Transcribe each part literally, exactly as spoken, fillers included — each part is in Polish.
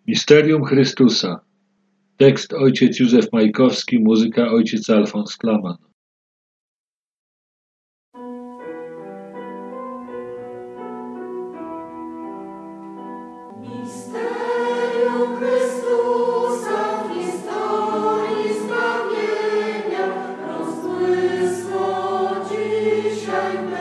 Misterium Chrystusa. Tekst ojciec Józef Majkowski, muzyka ojciec Alfons Klaman. Misterium Chrystusa w historii zbawienia rozbłysło dzisiaj w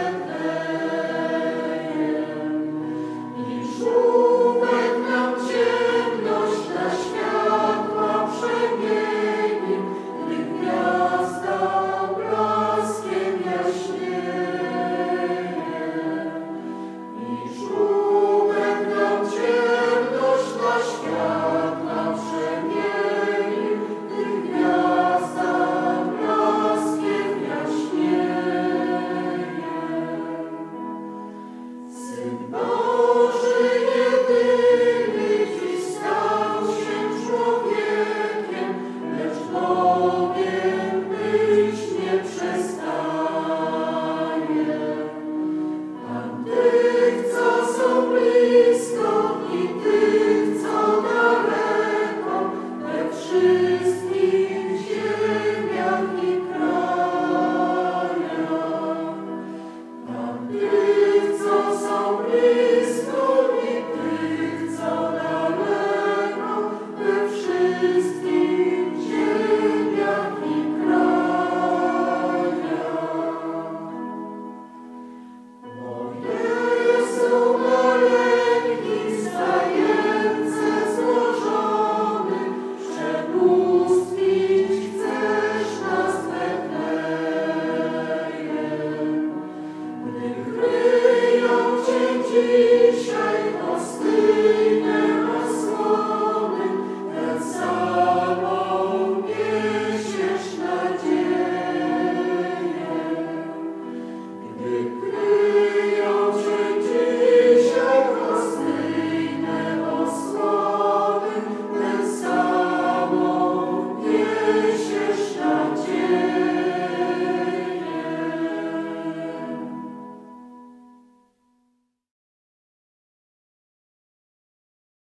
Betlejem i żółbek nam ciemność na światła przemienił, gdy gwiazda blaskiem jaśnieje. I żółbek nam ciemność na światła przemienił, gdy gwiazda blaskiem jaśnieje. Syn Boży jedyny dziś stał się człowiekiem, lecz Bogiem być nie przestaje. Pan tych, co są blisko i tych, co daleko, we wszystkich ziemiach i krajach. Pan tych, co są blisko